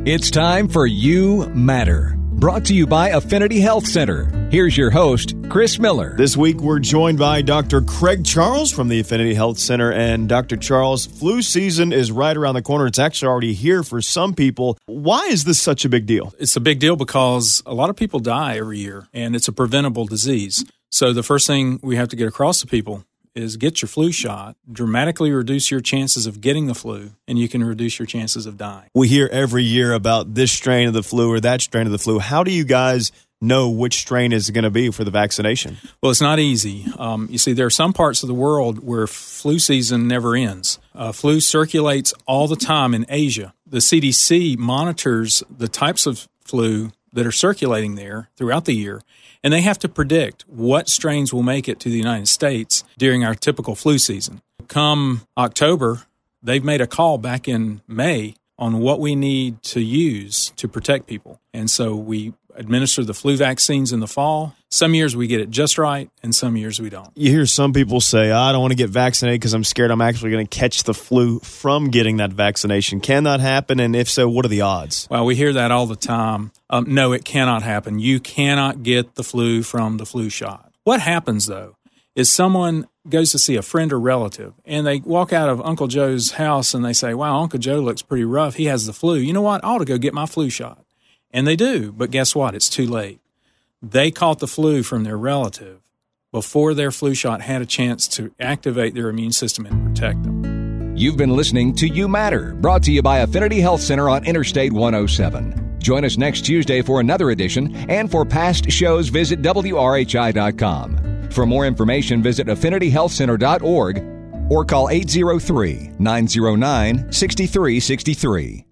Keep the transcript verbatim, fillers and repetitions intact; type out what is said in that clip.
It's time for You Matter, brought to you by Affinity Health Center. Here's your host, Chris Miller. This week, we're joined by Doctor Craig Charles from the Affinity Health Center. And Doctor Charles, flu season is right around the corner. It's actually already here for some people. Why is this such a big deal? It's a big deal because a lot of people die every year, and it's a preventable disease. So the first thing we have to get across to people is get your flu shot, dramatically reduce your chances of getting the flu, and you can reduce your chances of dying. We hear every year about this strain of the flu or that strain of the flu. How do you guys know which strain is going to be for the vaccination? Well, it's not easy. Um, you see, there are some parts of the world where flu season never ends. Uh, flu circulates all the time in Asia. The C D C monitors the types of flu that are circulating there throughout the year, and they have to predict what strains will make it to the United States during our typical flu season. Come October, they've made a call back in May on what we need to use to protect people. And so we administer the flu vaccines in the fall. Some years we get it just right, and some years we don't. You hear some people say, I don't want to get vaccinated because I'm scared I'm actually going to catch the flu from getting that vaccination. Can that happen? And if so, what are the odds? Well, we hear that all the time. Um, no, it cannot happen. You cannot get the flu from the flu shot. What happens, though, is someone goes to see a friend or relative, and they walk out of Uncle Joe's house and they say, wow, Uncle Joe looks pretty rough. He has the flu. You know what? I ought to go get my flu shot. And they do, but guess what? It's too late. They caught the flu from their relative before their flu shot had a chance to activate their immune system and protect them. You've been listening to You Matter, brought to you by Affinity Health Center on Interstate one oh seven. Join us next Tuesday for another edition, and for past shows, visit W R H I dot com. For more information, visit affinity health center dot org or call eight zero three, nine zero nine, six three six three.